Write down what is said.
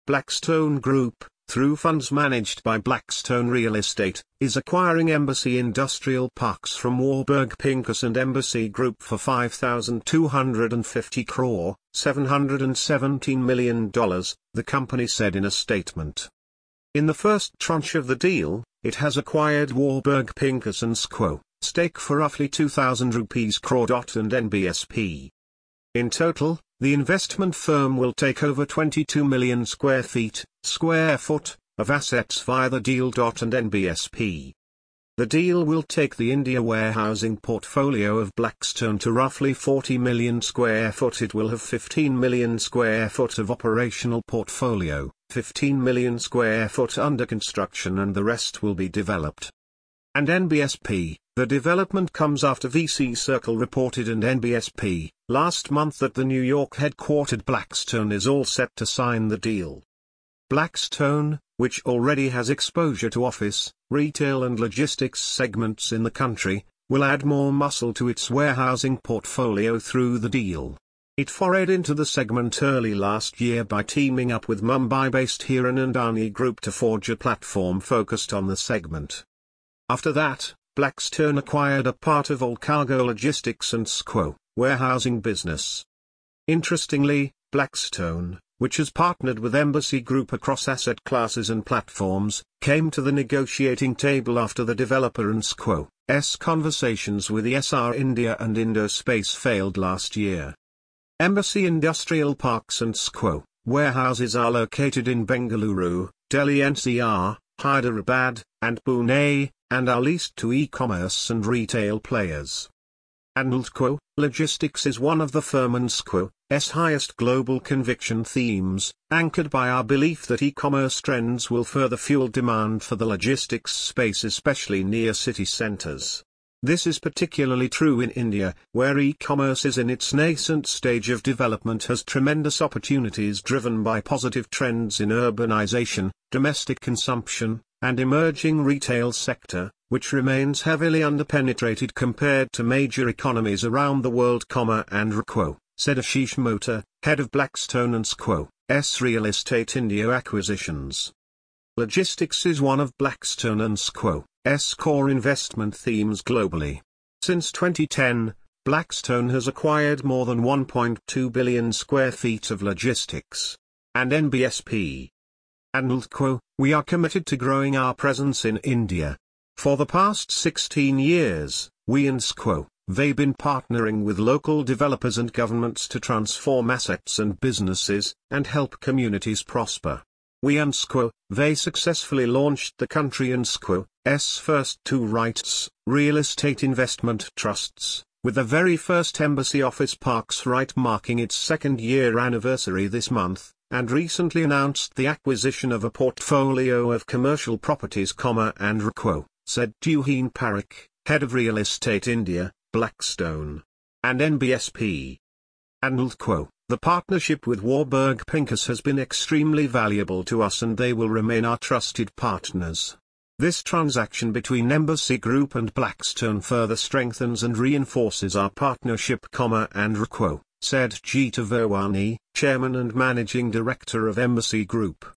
Blackstone Group, through funds managed by Blackstone Real Estate, is acquiring Embassy Industrial Parks from Warburg Pincus and Embassy Group for $5,250 crore, $717 million, the company said in a statement. In the first tranche of the deal, it has acquired Warburg Pincus and SQO stake for roughly 2,000 rupees crore. And NBSP. In total, the investment firm will take over 22 million square foot, of assets via the deal. And NBSP. The deal will take the India warehousing portfolio of Blackstone to roughly 40 million square foot. It will have 15 million square foot of operational portfolio, 15 million square foot under construction, and the rest will be developed. And NBSP. The development comes after VC Circle reported and NBSP last month that the New York headquartered Blackstone is all set to sign the deal. Blackstone, which already has exposure to office, retail and logistics segments in the country, will add more muscle to its warehousing portfolio through the deal. It forayed into the segment early last year by teaming up with Mumbai-based Hiranandani Group to forge a platform focused on the segment. After that, Blackstone acquired a part of All Cargo Logistics and SQO warehousing business. Interestingly, Blackstone, which has partnered with Embassy Group across asset classes and platforms, came to the negotiating table after the developer and SQO's conversations with ESR India and Indospace failed last year. Embassy Industrial Parks and SQO warehouses are located in Bengaluru, Delhi NCR, Hyderabad, and Pune, and are leased to e-commerce and retail players. And SQO Logistics is one of the firm and SQO's highest global conviction themes, anchored by our belief that e-commerce trends will further fuel demand for the logistics space, especially near city centers. This is particularly true in India, where e-commerce is in its nascent stage of development, has tremendous opportunities driven by positive trends in urbanization, domestic consumption, and emerging retail sector, which remains heavily underpenetrated compared to major economies around the world, and RCO, said Ashish Mota, head of Blackstone and SQO's Real Estate India acquisitions. Logistics is one of Blackstone and SQO's core investment themes globally. Since 2010, Blackstone has acquired more than 1.2 billion square feet of logistics. And NBSP. And SQO, we are committed to growing our presence in India. For the past 16 years, we and SQO, they've been partnering with local developers and governments to transform assets and businesses, and help communities prosper. We and SQO, they successfully launched the country and SQO's first two rights, real estate investment trusts, with the very first Embassy Office Parks right marking its second-year anniversary this month, and recently announced the acquisition of a portfolio of commercial properties, and RCO, said Tuhin Parekh, head of Real Estate India, Blackstone. And NBSP. And SQO, the partnership with Warburg Pincus has been extremely valuable to us and they will remain our trusted partners. This transaction between Embassy Group and Blackstone further strengthens and reinforces our partnership, and RCO, said Jeeta Verwani, chairman and managing director of Embassy Group.